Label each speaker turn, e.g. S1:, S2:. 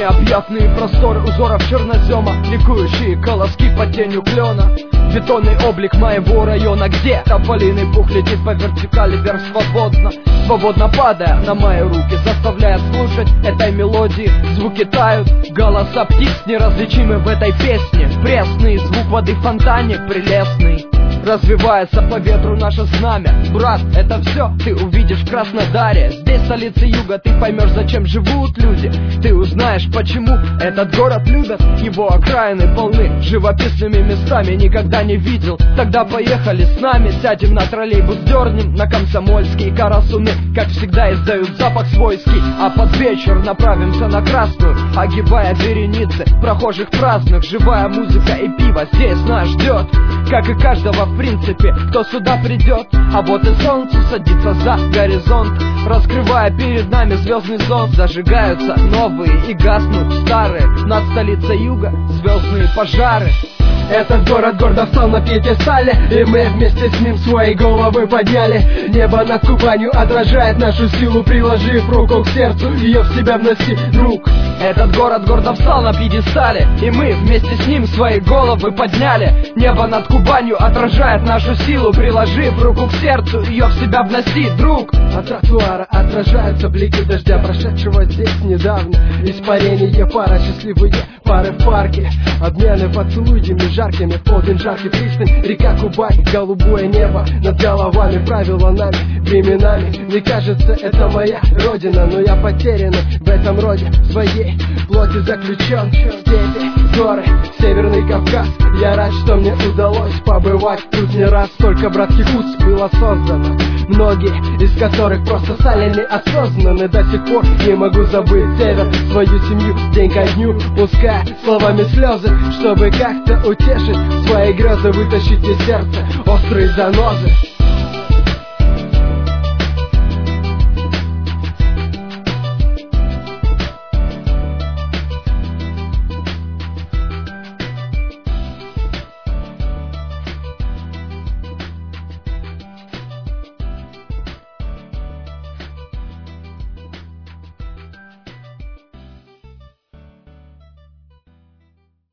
S1: Необъятные просторы узоров чернозема, ликующие колоски под тенью клена. Бетонный облик моего района, где тополиный пух летит по вертикали вверх свободно, свободно падая на мои руки, заставляя слушать этой мелодии. Звуки тают, голоса птиц неразличимы в этой песне. Пресный звук воды в фонтане, прелестный. Развивается по ветру наше знамя. Брат, это все ты увидишь в Краснодаре. Здесь, столица юга, ты поймешь, зачем живут люди. Ты узнаешь, почему этот город любят. Его окраины полны живописными местами. Никогда не видел, тогда поехали с нами. Сядем на троллейбус, дернем на Комсомольский. Карасуны, как всегда, издают запах свойский. А под вечер направимся на Красную, огибая вереницы прохожих праздных. Живая музыка и пиво здесь нас ждет, как и каждого в принципе, кто сюда придет. А вот и солнце садится за горизонт, раскрывая перед нами звездный зонт. Зажигаются новые и гаснут старые, над столицей юга звездные пожары.
S2: Этот город гордо встал на пьедестале, и мы вместе с ним свои головы подняли. Небо над Кубанью отражает нашу силу, приложив руку к сердцу, ее в себя вноси, друг.
S1: Этот город гордо встал на пьедестале, и мы вместе с ним свои головы подняли. Небо над Кубанью отражает нашу силу, приложив руку к сердцу, ее в себя вноси, друг.
S2: От тротуара отражаются блики дождя, прошедшего здесь недавно. Испарение пара, счастливые пары в парке, обмены поцелуями жаркими, полдень жаркий пристань, река Кубань, голубое небо над головами, правила нами, временами. Мне кажется, это моя родина, но я потерян в этом роде, в своей плоти заключен. Степи, горы, Северный Кавказ, я рад, что мне удалось побывать тут не раз. Столько братских уз было создано, многие из которых просто стали неосознанны. До сих пор не могу забыть север, свою семью день ко дню, пуская словами слезы, чтобы как-то утешить свои грезы, вытащить из сердца острые занозы.